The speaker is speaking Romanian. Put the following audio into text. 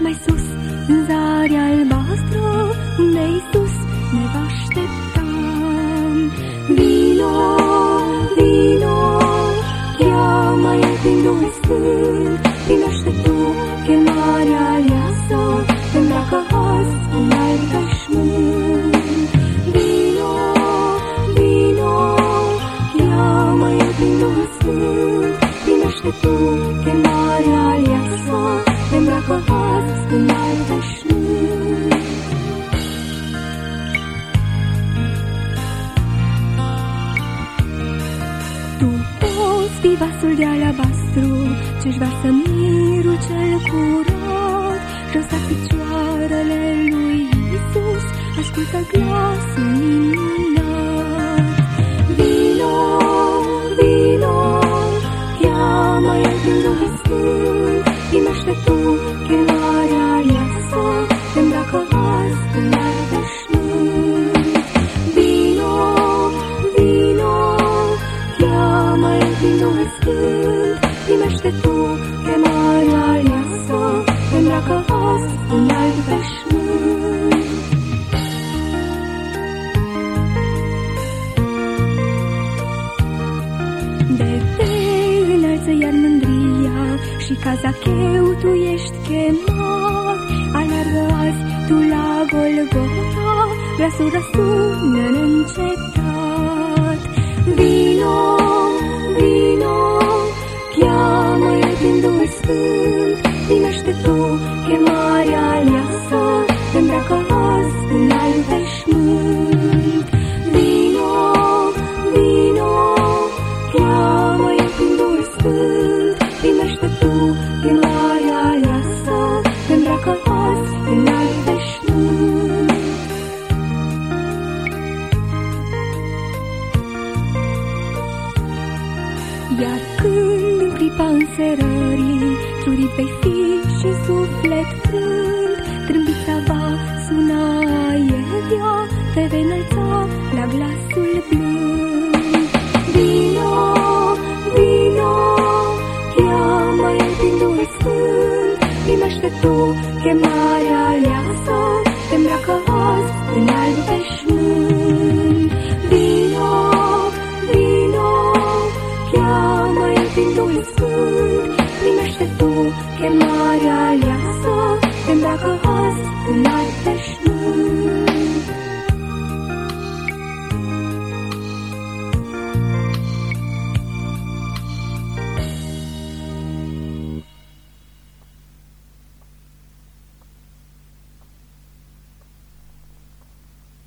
mai sus, în zarea albastră, unde Iisus ne va aștepta. Vino, vino, cheamă-i prin Duhul Sfânt, primește tu chemarea aleasă, îmbracă azi un alt veșmânt. Vino, vino, cheamă-i prin Duhul Sfânt, primește tu chemarea aleasă, îmbracă azi un alt veșmânt. Tu poți fi vasul de alabastru ce-și varsă mirul cel curat, jos la picioarele lui Iisus, ascultă glasul minunat. Vino, vino, cheamă-i prin Duhul Sfânt, primește tu chemarea aleasă, îmbracă azi în alt veșmânt. Vino, vino, cheamă-i prin Duhul Sfânt, primește tu chemarea aleasă, îmbracă azi în alt veșmânt. De te înalță iar mândria și ca Zacheu tu ești chemat, alargă azi tu la Golgota, glasul răsună neîncetat. Vino, vino, cheamă-i prin Duhul Sfânt, primește tu chemarea aleasă, îmbracă azi în alt veșmânt. Vino, vino, cheamă-i prin Duhul Sfânt, primește tu chemarea aleasă, îmbracă azi în alt veșmânt. Iar când în clipa înserării trurit vei fi și suflet frânt, trâmbița va suna, Evia te vei înălța la glasul blând.